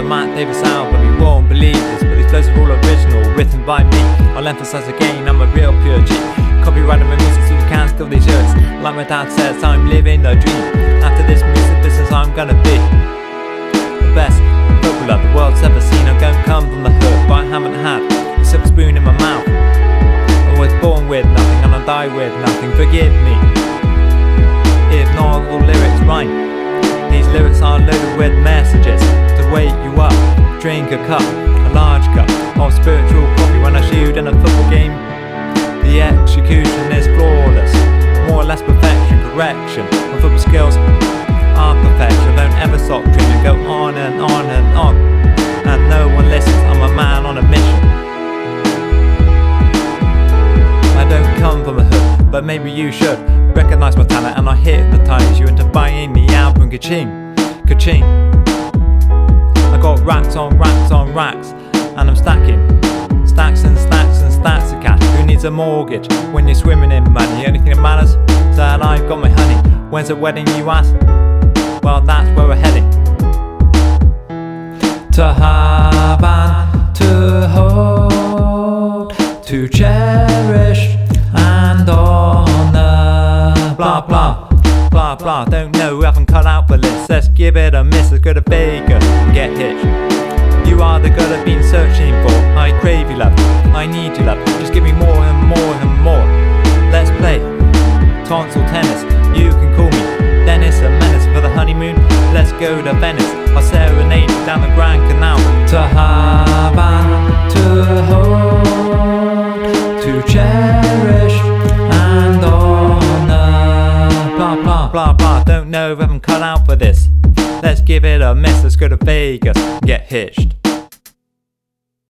Matt Davis album, you won't believe this, but these flows are all original, written by me. I'll emphasize again, I'm a real pure G. Copyrighting my music so you can steal these lyrics. Like my dad says, I'm living a dream. After this music business, I'm gonna be the best footballer the world's ever seen. I don't come from the hood, but I haven't had a silver spoon in my mouth. I was born with nothing and I'll die with nothing, forgive me if not all lyrics rhyme. These lyrics are loaded with messages to wake you up. Drink a cup, a large cup of spiritual coffee when I shoot in a football game. The execution is flawless, more or less perfection, correction. My football skills are perfection. Don't ever stop dreaming, go on and on and on. And no one listens, I'm a man on a mission. I don't come from the hood, but maybe you should recognize my talent and I hypnotize you into buying the album. Ka-ching, ka-ching. I got racks on racks on racks, and I'm stacking stacks and stacks and stacks of cash. Who needs a mortgage when you're swimming in money? The only thing that matters is that I've got my honey. When's the wedding, you ask? Well, that's where we're heading. To have and to hold, to cherish and honour. Blah blah, blah blah. Don't know, we haven't cut out for this. Let's give it a miss, let's go to Vegas and get hitched. You are the girl I've been searching for. I crave your love, I need your love. Just give me more and more and more. Let's play tonsil tennis. You can call me Dennis, a menace for the honeymoon. Let's go to Venice. I'll serenade down the Grand Canal. To have and to hold, to cherish and honour. Blah blah blah blah. Don't know, we haven't cut out for this. Let's give it a miss, let's go to Vegas and get hitched.